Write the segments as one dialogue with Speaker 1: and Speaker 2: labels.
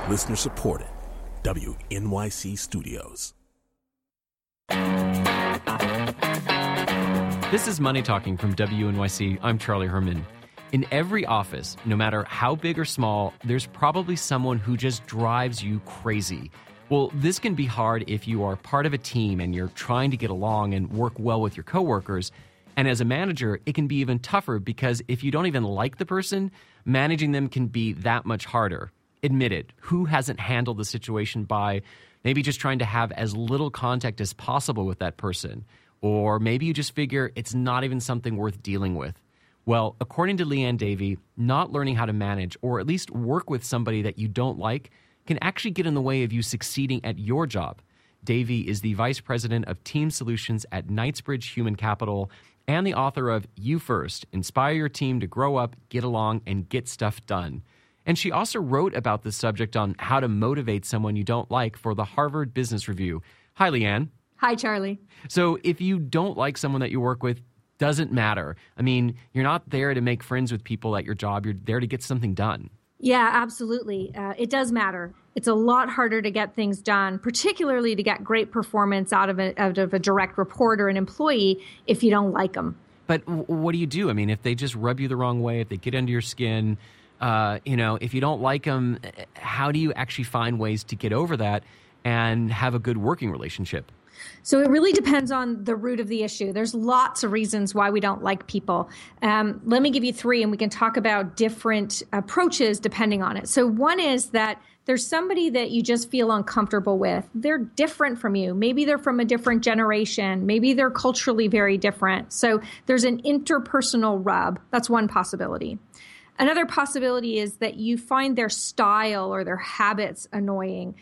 Speaker 1: Listener supported. WNYC Studios.
Speaker 2: This is Money Talking from WNYC. I'm Charlie Herman. In every office, no matter how big or small, there's probably someone who just drives you crazy. Well, this can be hard if you are part of a team and you're trying to get along and work well with your coworkers. And as a manager, it can be even tougher because if you don't even like the person, managing them can be that much harder. Admit it, who hasn't handled the situation by maybe just trying to have as little contact as possible with that person? Or maybe you just figure it's not even something worth dealing with. Well, according to Leanne Davey, not learning how to manage or at least work with somebody that you don't like can actually get in the way of you succeeding at your job. Davey is the Vice President of Team Solutions at Knightsbridge Human Capital and the author of You First, Inspire Your Team to Grow Up, Get Along, and Get Stuff Done. And she also wrote about this subject on how to motivate someone you don't like for the Harvard Business Review. Hi, Leanne.
Speaker 3: Hi, Charlie.
Speaker 2: So if you don't like someone that you work with, doesn't matter. I mean, you're not there to make friends with people at your job. You're there to get something done.
Speaker 3: Yeah, absolutely. It does matter. It's a lot harder to get things done, particularly to get great performance out of a direct report or an employee if you don't like them.
Speaker 2: But what do you do? I mean, if they just rub you the wrong way, if they get under your skin, if you don't like them, how do you actually find ways to get over that and have a good working relationship?
Speaker 3: So it really depends on the root of the issue. There's lots of reasons why we don't like people. Let me give you three, and we can talk about different approaches depending on it. So one is that there's somebody that you just feel uncomfortable with. They're different from you. Maybe they're from a different generation. Maybe they're culturally very different. So there's an interpersonal rub. That's one possibility. Another possibility is that you find their style or their habits annoying.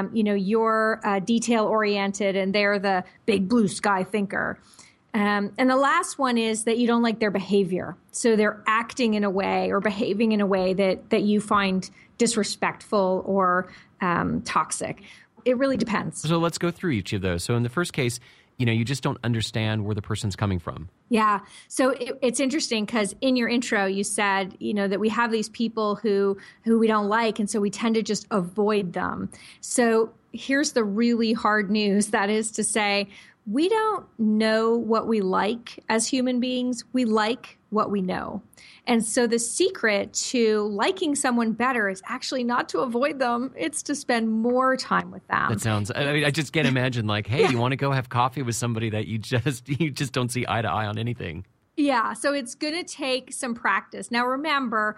Speaker 3: You're detail-oriented and they're the big blue sky thinker. And the last one is that you don't like their behavior. So they're acting in a way or behaving in a way that you find disrespectful or toxic. It really depends.
Speaker 2: So let's go through each of those. So in the first case, you just don't understand where the person's coming from.
Speaker 3: Yeah. So it's interesting because in your intro, you said, that we have these people who we don't like. And so we tend to just avoid them. So here's the really hard news. That is to say, we don't know what we like as human beings. We like what we know. And so the secret to liking someone better is actually not to avoid them. It's to spend more time with them.
Speaker 2: That sounds, I just can't imagine hey, you want to go have coffee with somebody that you just don't see eye to eye on anything.
Speaker 3: Yeah. So it's going to take some practice. Now, remember,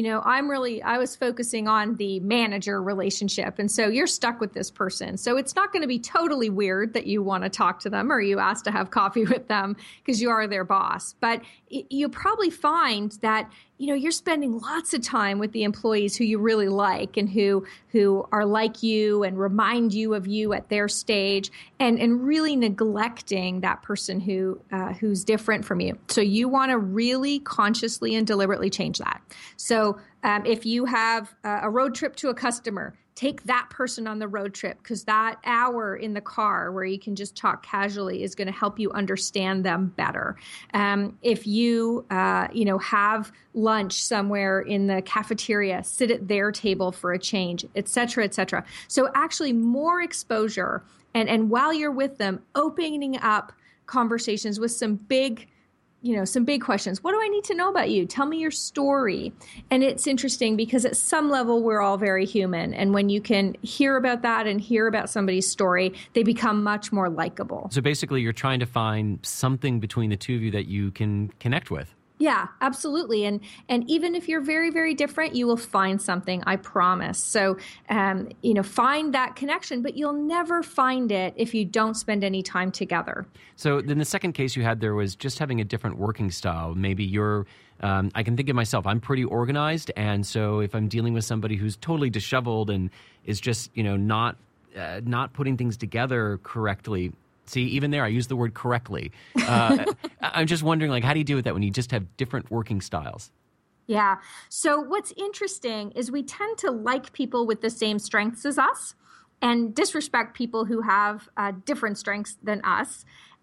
Speaker 3: I was focusing on the manager relationship. And so you're stuck with this person. So it's not going to be totally weird that you want to talk to them or you ask to have coffee with them because you are their boss. But you'll probably find that, you're spending lots of time with the employees who you really like and who are like you and remind you of you at their stage and really neglecting that person who's different from you. So you want to really consciously and deliberately change that. So if you have a road trip to a customer, take that person on the road trip because that hour in the car where you can just talk casually is going to help you understand them better. If you, have lunch somewhere in the cafeteria, sit at their table for a change, et cetera, et cetera. So actually more exposure and while you're with them, opening up conversations with some big questions. What do I need to know about you? Tell me your story. And it's interesting because at some level, we're all very human. And when you can hear about that and hear about somebody's story, they become much more likable.
Speaker 2: So basically, you're trying to find something between the two of you that you can connect with.
Speaker 3: Yeah, absolutely. And even if you're very, very different, you will find something, I promise. So, find that connection, but you'll never find it if you don't spend any time together.
Speaker 2: So then the second case you had there was just having a different working style. Maybe I can think of myself, I'm pretty organized. And so if I'm dealing with somebody who's totally disheveled and is just, not putting things together correctly. See, even there, I use the word correctly. I'm just wondering, how do you deal with that when you just have different working styles?
Speaker 3: Yeah. So what's interesting is we tend to like people with the same strengths as us and disrespect people who have different strengths than us.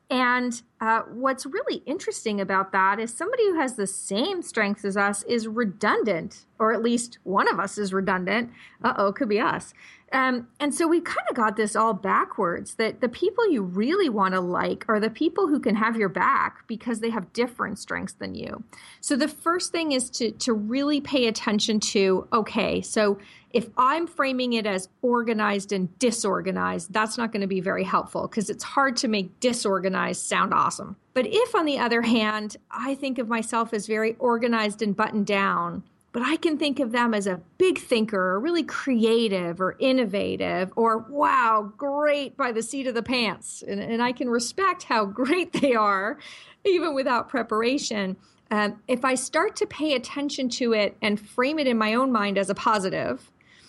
Speaker 3: And what's really interesting about that is somebody who has the same strengths as us is redundant, or at least one of us is redundant. Could be us. And so we kind of got this all backwards, that the people you really want to like are the people who can have your back because they have different strengths than you. So the first thing is to really pay attention to, okay, so if I'm framing it as organized and disorganized, that's not going to be very helpful because it's hard to make disorganized sound awesome. But if, on the other hand, I think of myself as very organized and buttoned down, but I can think of them as a big thinker or really creative or innovative or, wow, great by the seat of the pants. And I can respect how great they are, even without preparation. If I start to pay attention to it and frame it in my own mind as a positive,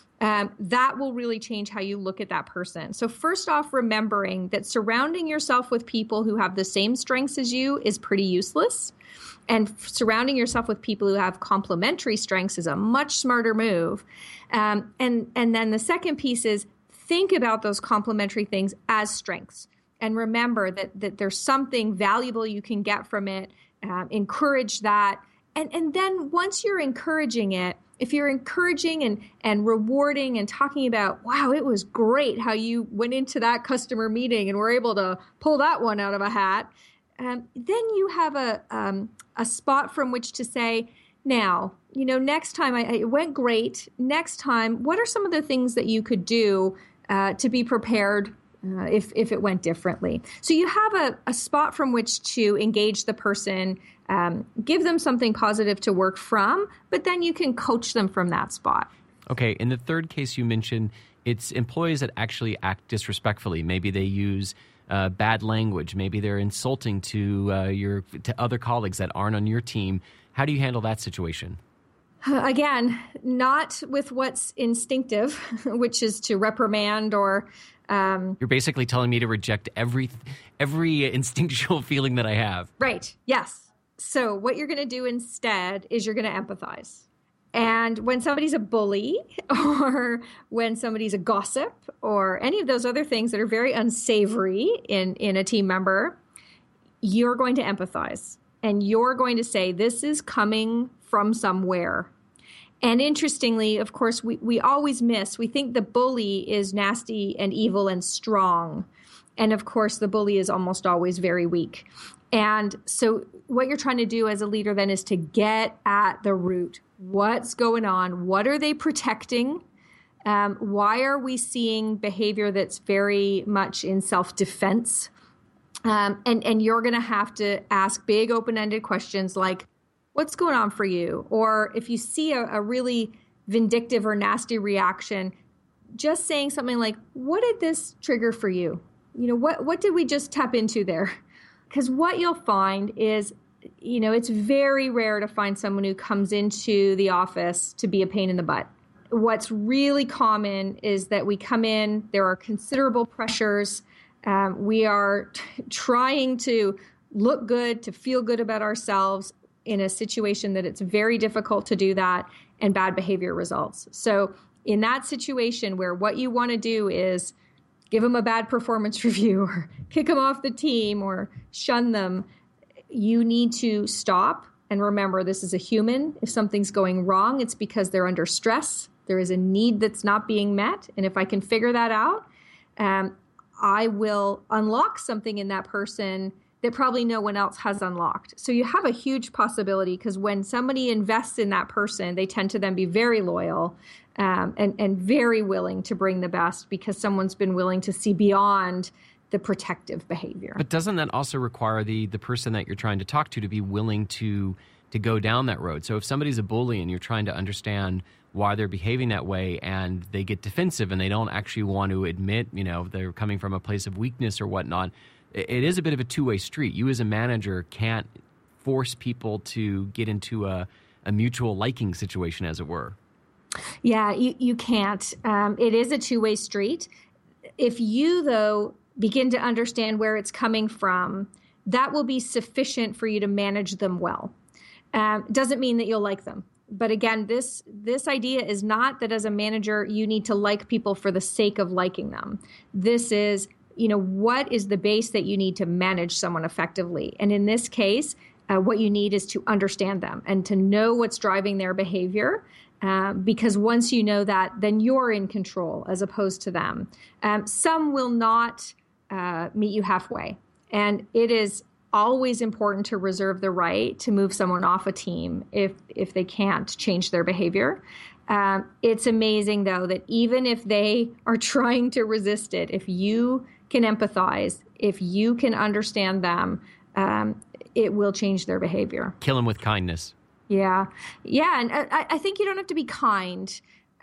Speaker 3: that will really change how you look at that person. So first off, remembering that surrounding yourself with people who have the same strengths as you is pretty useless. And surrounding yourself with people who have complementary strengths is a much smarter move. And then the second piece is think about those complementary things as strengths. And remember that there's something valuable you can get from it. Encourage that. And then once you're encouraging it, if you're encouraging and rewarding and talking about, wow, it was great how you went into that customer meeting and were able to pull that one out of a hat, then you have a spot from which to say, now, next time it went great. Next time, what are some of the things that you could do to be prepared if it went differently? So you have a spot from which to engage the person, give them something positive to work from, but then you can coach them from that spot.
Speaker 2: Okay. In the third case you mentioned, it's employees that actually act disrespectfully. Maybe they use bad language. Maybe they're insulting to other colleagues that aren't on your team. How do you handle that situation?
Speaker 3: Again, not with what's instinctive, which is to reprimand or...
Speaker 2: You're basically telling me to reject every instinctual feeling that I have.
Speaker 3: Right. Yes. So what you're going to do instead is you're going to empathize. And when somebody's a bully or when somebody's a gossip or any of those other things that are very unsavory in a team member, you're going to empathize. And you're going to say, this is coming from somewhere. And interestingly, of course, we always we think the bully is nasty and evil and strong. And of course, the bully is almost always very weak. And so what you're trying to do as a leader then is to get at the root. What's going on? What are they protecting? Why are we seeing behavior that's very much in self-defense? And you're going to have to ask big open-ended questions like, what's going on for you? Or if you see a really vindictive or nasty reaction, just saying something like, what did this trigger for you? What did we just tap into there? Because what you'll find is, it's very rare to find someone who comes into the office to be a pain in the butt. What's really common is that we come in, there are considerable pressures. We are trying to look good, to feel good about ourselves in a situation that it's very difficult to do that, and bad behavior results. So in that situation where what you want to do is give them a bad performance review or kick them off the team or shun them, you need to stop and remember this is a human. If something's going wrong, it's because they're under stress. There is a need that's not being met. And if I can figure that out, I will unlock something in that person that probably no one else has unlocked. So you have a huge possibility because when somebody invests in that person, they tend to then be very loyal and very willing to bring the best because someone's been willing to see beyond the protective behavior.
Speaker 2: But doesn't that also require the person that you're trying to talk to be willing to go down that road? So if somebody's a bully and you're trying to understand why they're behaving that way and they get defensive and they don't actually want to admit, they're coming from a place of weakness or whatnot, it is a bit of a two-way street. You as a manager can't force people to get into a mutual liking situation, as it were.
Speaker 3: Yeah, you can't. It is a two-way street. If you, though, begin to understand where it's coming from, that will be sufficient for you to manage them well. Doesn't mean that you'll like them. But again, this idea is not that as a manager, you need to like people for the sake of liking them. This is what is the base that you need to manage someone effectively? And in this case, what you need is to understand them and to know what's driving their behavior. Because once you know that, then you're in control as opposed to them. Some will not meet you halfway. And it is always important to reserve the right to move someone off a team if they can't change their behavior. It's amazing, though, that even if they are trying to resist it, if you can empathize, if you can understand them, it will change their behavior.
Speaker 2: Kill them with kindness.
Speaker 3: Yeah. And I think you don't have to be kind.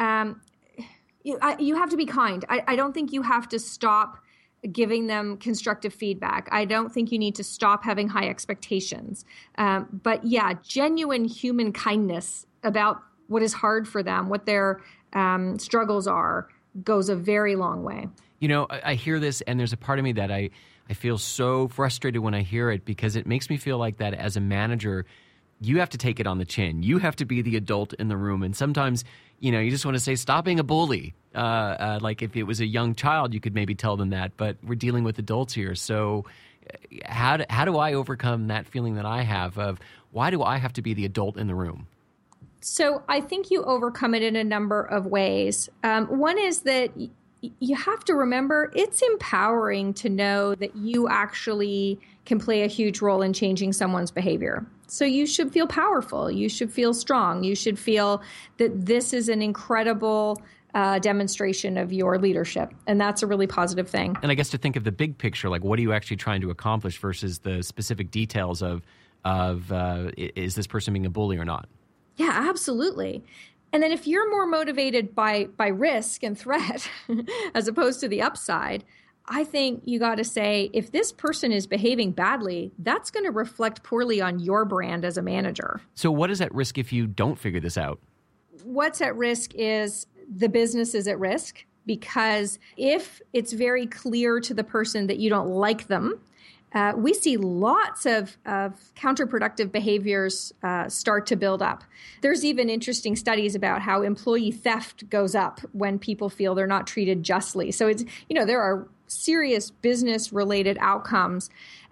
Speaker 3: You have to be kind. I don't think you have to stop giving them constructive feedback. I don't think you need to stop having high expectations. But yeah, genuine human kindness about what is hard for them, what their struggles are, goes a very long way.
Speaker 2: I hear this, and there's a part of me that I feel so frustrated when I hear it, because it makes me feel like that as a manager, you have to take it on the chin. You have to be the adult in the room. And sometimes, you just want to say, stop being a bully. Like if it was a young child, you could maybe tell them that. But we're dealing with adults here. So how do I overcome that feeling that I have of why do I have to be the adult in the room?
Speaker 3: So I think you overcome it in a number of ways. One is that you have to remember it's empowering to know that you actually can play a huge role in changing someone's behavior. So you should feel powerful. You should feel strong. You should feel that this is an incredible demonstration of your leadership. And that's a really positive thing.
Speaker 2: And I guess to think of the big picture, like what are you actually trying to accomplish versus the specific details of is this person being a bully or not?
Speaker 3: Yeah, absolutely. And then if you're more motivated by risk and threat as opposed to the upside, I think you got to say, if this person is behaving badly, that's going to reflect poorly on your brand as a manager.
Speaker 2: So what is at risk if you don't figure this out?
Speaker 3: What's at risk is the business is at risk, because if it's very clear to the person that you don't like them, we see lots of counterproductive behaviors start to build up. There's even interesting studies about how employee theft goes up when people feel they're not treated justly. So it's, there are serious business-related outcomes.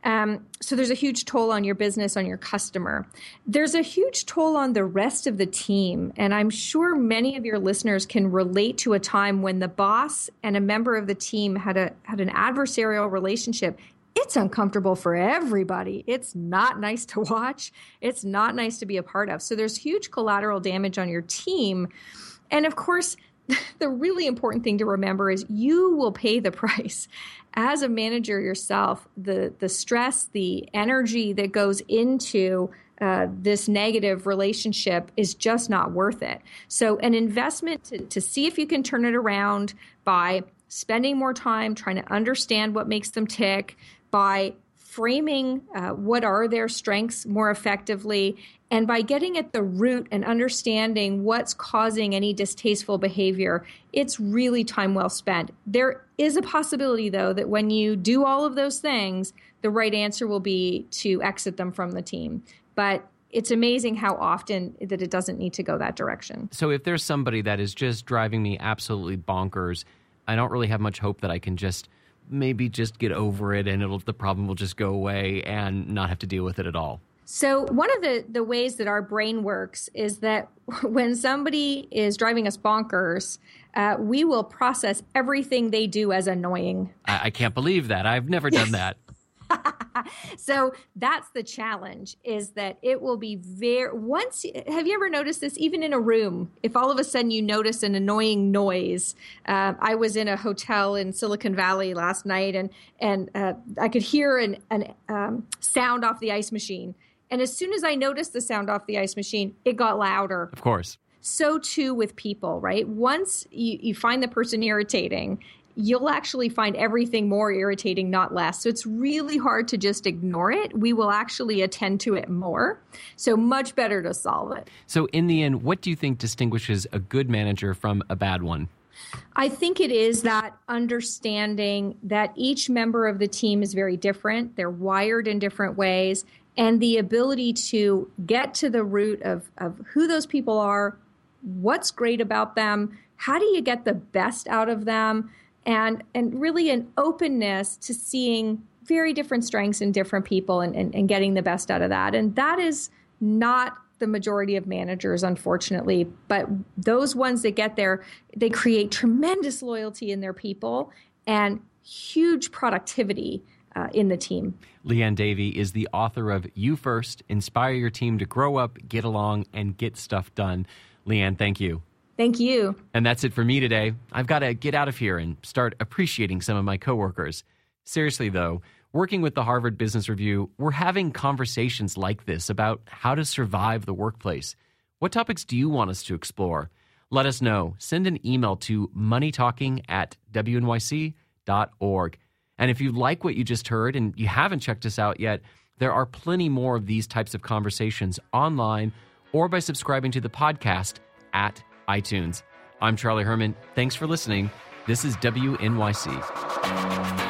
Speaker 3: So there's a huge toll on your business, on your customer. There's a huge toll on the rest of the team. And I'm sure many of your listeners can relate to a time when the boss and a member of the team had an adversarial relationship. It's uncomfortable for everybody. It's not nice to watch. It's not nice to be a part of. So there's huge collateral damage on your team. And of course, the really important thing to remember is you will pay the price. As a manager yourself, the stress, the energy that goes into this negative relationship is just not worth it. So an investment to see if you can turn it around by spending more time trying to understand what makes them tick, by framing what are their strengths more effectively, and by getting at the root and understanding what's causing any distasteful behavior, it's really time well spent. There is a possibility, though, that when you do all of those things, the right answer will be to exit them from the team. But it's amazing how often that it doesn't need to go that direction.
Speaker 2: So if there's somebody that is just driving me absolutely bonkers, I don't really have much hope that I can maybe just get over it and the problem will just go away and not have to deal with it at all.
Speaker 3: So one of the ways that our brain works is that when somebody is driving us bonkers, we will process everything they do as annoying.
Speaker 2: I can't believe that. I've never done that.
Speaker 3: So that's the challenge, is that it will be have you ever noticed this, even in a room, if all of a sudden you notice an annoying noise? I was in a hotel in Silicon Valley last night and I could hear an sound off the ice machine. And as soon as I noticed the sound off the ice machine, it got louder.
Speaker 2: Of course.
Speaker 3: So too with people, right? Once you find the person irritating, you'll actually find everything more irritating, not less. So it's really hard to just ignore it. We will actually attend to it more. So much better to solve it.
Speaker 2: So in the end, what do you think distinguishes a good manager from a bad one?
Speaker 3: I think it is that understanding that each member of the team is very different. They're wired in different ways. And the ability to get to the root of who those people are, what's great about them, how do you get the best out of them, and really an openness to seeing very different strengths in different people and getting the best out of that. And that is not the majority of managers, unfortunately, but those ones that get there, they create tremendous loyalty in their people and huge productivity in the team.
Speaker 2: Leanne Davey is the author of You First, Inspire Your Team to Grow Up, Get Along, and Get Stuff Done. Leanne, thank you.
Speaker 3: Thank you.
Speaker 2: And that's it for me today. I've got to get out of here and start appreciating some of my coworkers. Seriously, though, working with the Harvard Business Review, we're having conversations like this about how to survive the workplace. What topics do you want us to explore? Let us know. Send an email to moneytalking@wnyc.org. And if you like what you just heard and you haven't checked us out yet, there are plenty more of these types of conversations online or by subscribing to the podcast at iTunes. I'm Charlie Herman. Thanks for listening. This is WNYC.